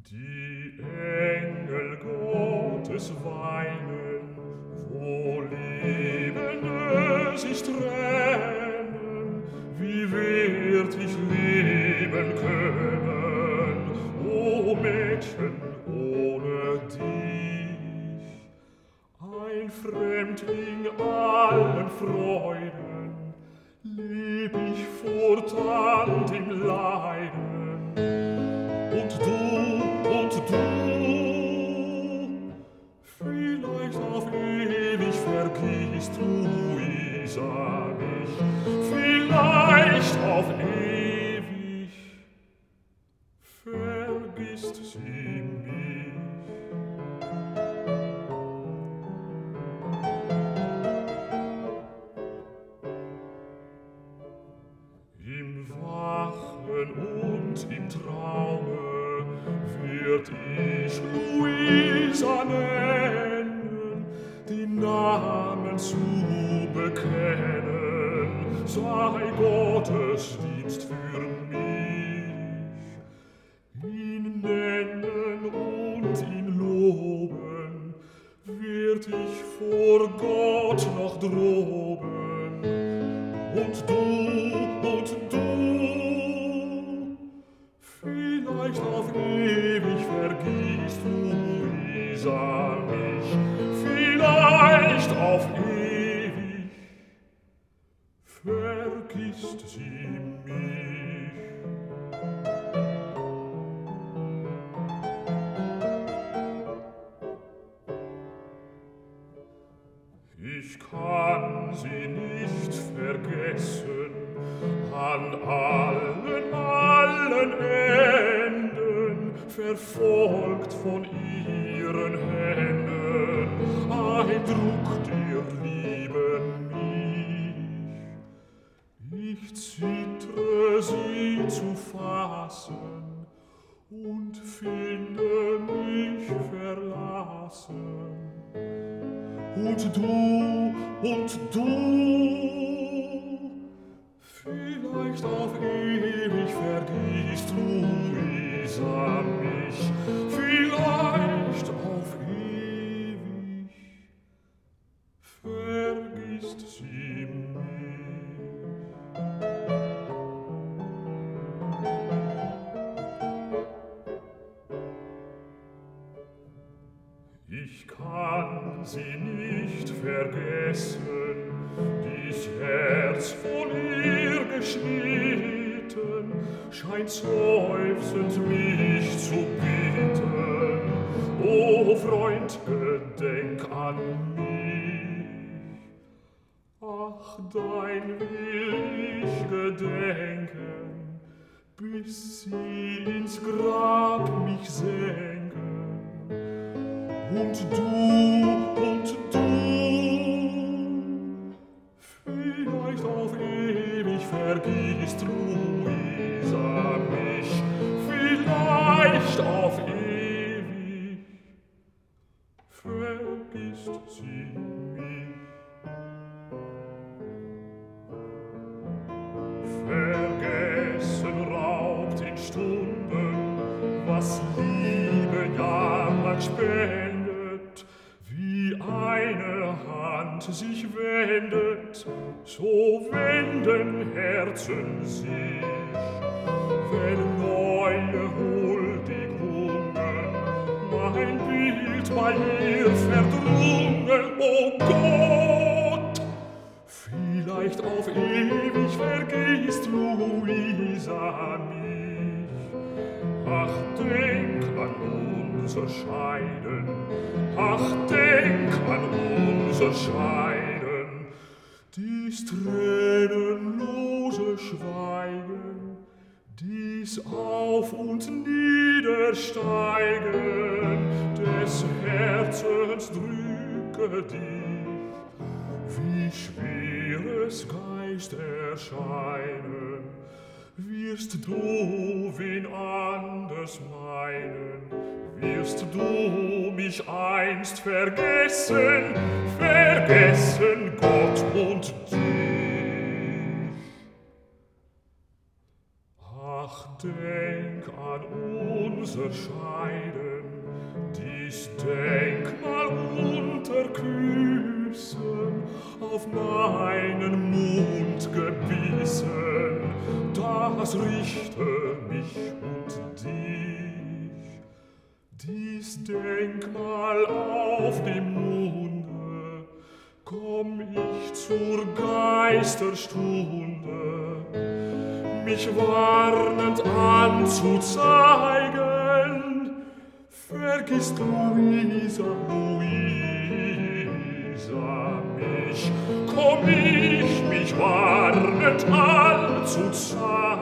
Die Engel Gottes weinen, wo Lebende sich trennen. Wie wird ich leben können, o Mädchen, ohne dich? Ein Fremdling allen Freuden, leb ich fortan im Leiden. Und du, vielleicht auf ewig vergisst Luisa mich, vielleicht auf ewig vergisst sie mich. Im Wachen und im Traume wird ich Luisa nennen, den Namen zu bekennen, sei Gottesdienst für mich. Ihn nennen und ihn loben, wird ich vor Gott noch droben. Und du, vielleicht auf ewig vergisst Luisa mich, vielleicht auf ewig vergisst sie mich. Ich kann sie nicht vergessen, an allen Enden, verfolgt von ihren Händen, druckt ihr Lieben mich. Ich zittre sie zu fassen und finde mich verlassen. Und du, vielleicht auf ewig vergisst Luisa mich, vielleicht auf ewig vergisst sie mich. Ich kann sie nicht vergessen, dies Herz von ihr geschnitten, scheint seufzend mich zu bitten. O Freund, gedenk an mich. Ach, dein will ich gedenken, bis sie ins Grab mich senken. Und du, vielleicht auf ewig vergisst Luisa mich, vielleicht auf ewig vergisst sie mich. Vergessen raubt in Stunden, was Liebe jahrelang spendet, wie eine Hand sich wendet, so wenden Herzen sich, wenn neue Huldigungen mein Bild bei ihr verdrungen, o Gott, vielleicht auf ewig vergisst Luisa mich. Ach, denk an unser Scheiden, ach, denk an unser Scheiden, dies tränenlose Schweigen, dies Auf- und Niedersteigen des Herzens drücke dich, wie schweres Geisterscheinen, wirst du wen anders meinen, wirst du mich einst vergessen, vergessen Gott und dich. Ach, denk an unser Scheiden, dies Denkmal unter Küssen auf meinen Mund gebissen, das richte mich und dich. Dies Denkmal auf dem Munde, komm ich zur Geisterstunde, mich warnend anzuzeigen. Vergisst Luisa, Luisa, mich, komm ich, mich warnend anzuzeigen.